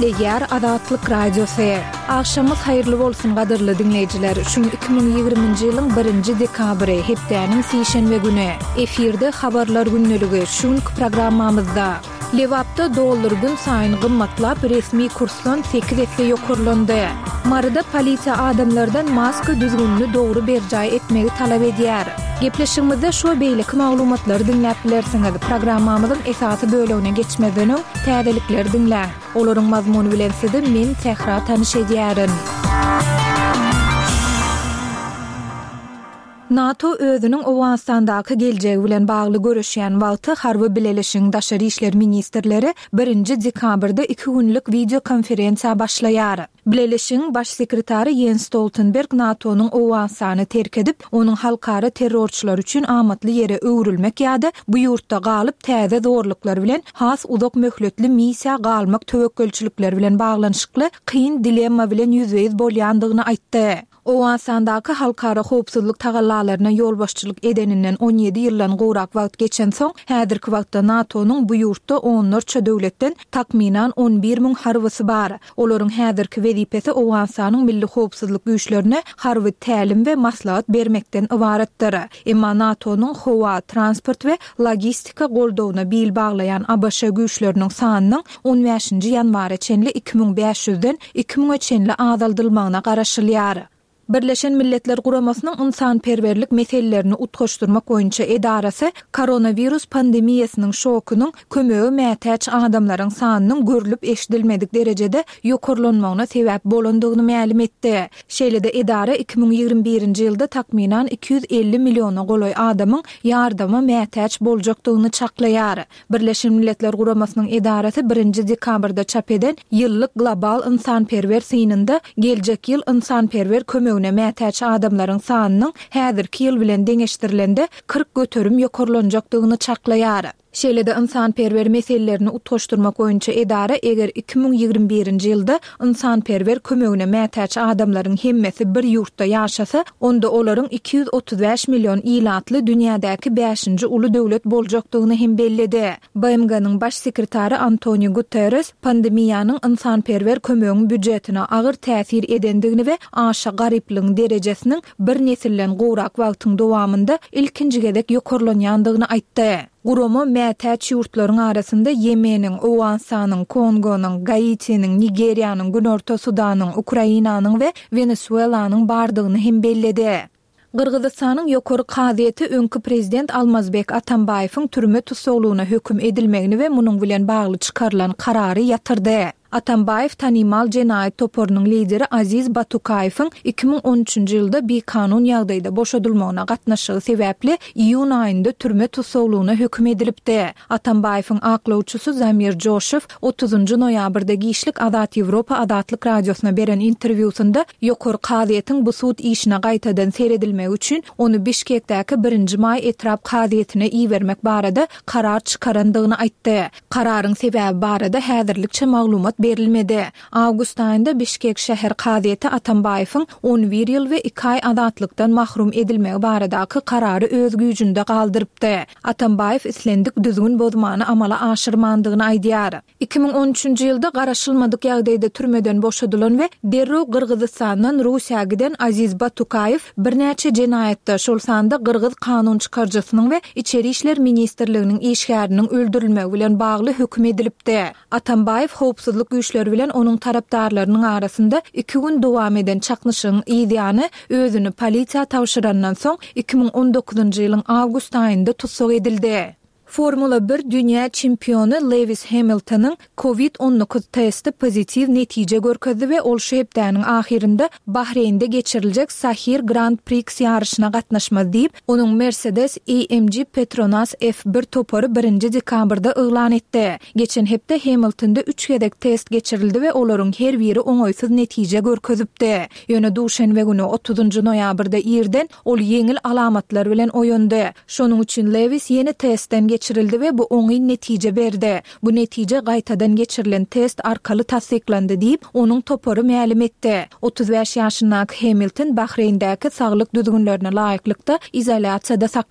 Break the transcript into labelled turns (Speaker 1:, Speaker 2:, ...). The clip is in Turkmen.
Speaker 1: Eger Azatlyk Radiosu. Akşamyz hayrly bolsun gadyrly dinleyijiler. Şu 2020-nji ýylyň 1-nji dekabry hepdeniň sişenbe güni. Efirde habarlar günneligi şunk programmamyzda. Lewapda dollar gün saýyn gymmatlap resmi kurslan 8 esse ýokurlandy. Marada polisiýa adamlardan maska düzgünlüğü dogry berjaý etmegi talap edýär. Gepleşigimizde şu beýleki maglumatlary dinläp bilersiňiz. Programmamyzyň esasy bölegine geçmeden öň täzelikleri dinläň. Olaryň mazmuny bilen sizi men Tehra tanyşedýärin. NATO özünün Awganistandaky geljegi bilen bagly görüşýän wagty Harby Birleşik Daşary işler ministrleri 1-nji dekabrda 2 günlük video konferensiýa başlaýar. Birleşigiň baş sekretary Jens Stoltenberg NATO'nun Awganistany terk edip, onuň halkara terrorçylar üçin amatly ýere öwrülmek ýa-da bu ýurtda galyp täze zorluklar bilen has uzak möhletli missiýa galmak töwekkülçilikler bilen baglanyşykly kyn dilemma bilen ýüzbeýiz bolýandygyny aýtdy. Awganistandaky halkara howpsuzlyk tagallalaryna ýolbaşçylyk edeninden 17 ýyldan gowrak wagt geçen soň, häzirki wagtda NATO'nun bu ýurtda 14 döwletden takminan 11.000 harbysy bar. Olaryň häzirki wezipesi Awganistanyň milli howpsuzlyk güýçlerine harby tälim we maslahat bermekden ibaretdir. Emma NATO'nun howa, transport we logistika goldawyna bil baglayan ABŞ güýçleriniň sanynyň 15-nji ýanwara çenli 2500-den 2000-e çenli azaldylmagyna garaşylýar. Birleşen Milletler Guramasynyň ynsanperwerlik meselelerini utgaşdyrmak boýunça edarasy koronavirus pandemiýasynyň şokunyň kömegi mätäç adamlaryň sanynyň görülip eşidilmedik derejede ýokurlanmagyna sebäp bolandygyny ma'lum etdi. Şeýle-de edara 2021-nji ýylda takminan 250 milliona golay adamyň ýardama mätäç boljakdygyny çaklaýar. Birleşen Milletler Guramasynyň edarasy 1-nji dekabrda çap eden ýyllyk global ynsanperwer synynda geljek ýyl ynsanperwer kömegine mätäç adamlaryň sanynyň häzirki ýyl bilen deňeşdirilende 40 göterim ýokurlanjakdygyny çaklaýar. Şeýle-de ynsanperwer meselelerini utgaşdyrmak boýunça edara eger 2021-nji ýylda ynsanperwer kömegine mätäç adamlaryň hemmesi bir ýurtda ýaşasa, onda olaryň 235 million ýylatly dünýädäki 5-nji uly döwlet boljakdygyny hem bellidi. BMG-nyň baş sekretary Antonio Guterres pandemiýanyň ynsanperwer kömegiň büdjetine agyr täsir edendigini we aşa garyplygyň derejesiniň bir nesilden gowrak wagtyň dowamında ilkinji gedek ýokurlanýandygyny aýtdy. Gurama mätäç ýurtlaryň arasynda Yemeniň, Awganistanyň, Kongonyň, Gaitiniň, Nigeriýanyň, Günorta Sudanyň, Ukrainanyň we Venezuelanyň bardygyny hem belledi. Qırgızistanyň ýokary kaziýeti öňkü prezident Almazbek Atambaýewiň türme tutuklugyna höküm edilmegini we munyň bilen bagly çykarylan karary ýatyrdy. Atambayev tanymal jenaýat toporunyň lideri Aziz Batukayewiň 2013-nji ýylda bir kanun ýagdaýda boşadylmagyna gatnaşygy sebäpli iýun aýynda türme tutuklugyna höküm edilipdi. Atambayewiň aklawçysy Zamir Joshev 30-njy noýabrda Giýişlik Azat Ýewropa Azatlyk Radiosyna beren interwýusynda ýokary kaziýetiň bu sud işine gaýtadan seredilmegi üçin onu Bişkekdäki 1-nji may etrap kaziýetine iýermek barada karar çykarandygyny aýtdy. Kararyň sebäbi barada häzirlikçe maglumat berilmedi. Awgust aýynda Bişkek şäher kaziýeti Atambayewiň 11 ýyl we 2 aý azatlykdan mahrum edilmegi baradaky karary öz güýjünde galdyrypdy. Atambayew islendik düzgün bozmany amala aşyrmandygyny aýdýar. 2013-nji ýylda garaşylmadyk ýagdaýda türmeden boşadylan we derrew Qırgızstandan Russiýa giden Aziz Batukayew bir näçe jenaýatda şol sanda Qırgız kanun çykarjysynyň we içeri işler ministrliginiň işgäriniň öldürilmegi bilen bagly höküm edilipdi. Atambayew howpsuzlyk güýçleri bilen onuň tarapdarlarynyň arasynda 2 gün dowam eden çaknyşyň ýa-da özüni polisiýa tawşyrandan soň 2019-njy ýylyň awgust aýynda tutsak edildi. Formula 1 dünya çempionu Lewis Hamilton'ın COVID-19 testi pozitiv netije görkezdi ve ol şu hepdäniň ahirinde Bahreynde geçiriljek Sahir Grand Prix ýarşyna gatnaşmaz diýip, onuň Mercedes-AMG Petronas F1 topory 1-nji dekabrda yglan etdi. Geçen hepde Hamilton'da 3 gedek test geçirildi we olaryň her biri oňoýsuz netije görkezipdi. Ýöne duşanbe güni 30-njy noýabrda ýerden ol ýeňil alamatlar bilen oýandy. Şonuň üçin Lewis ýeni testden geçirildi ve bu oňy netije berdi. Bu netije gaýtadan geçirilen test arkaly tasdiklendi diýip onuň topory ma'lum etdi. 35 ýaşyndaky Hamilton Bahreýndäki saglyk düzgünlerine laýyklykda izolasiýada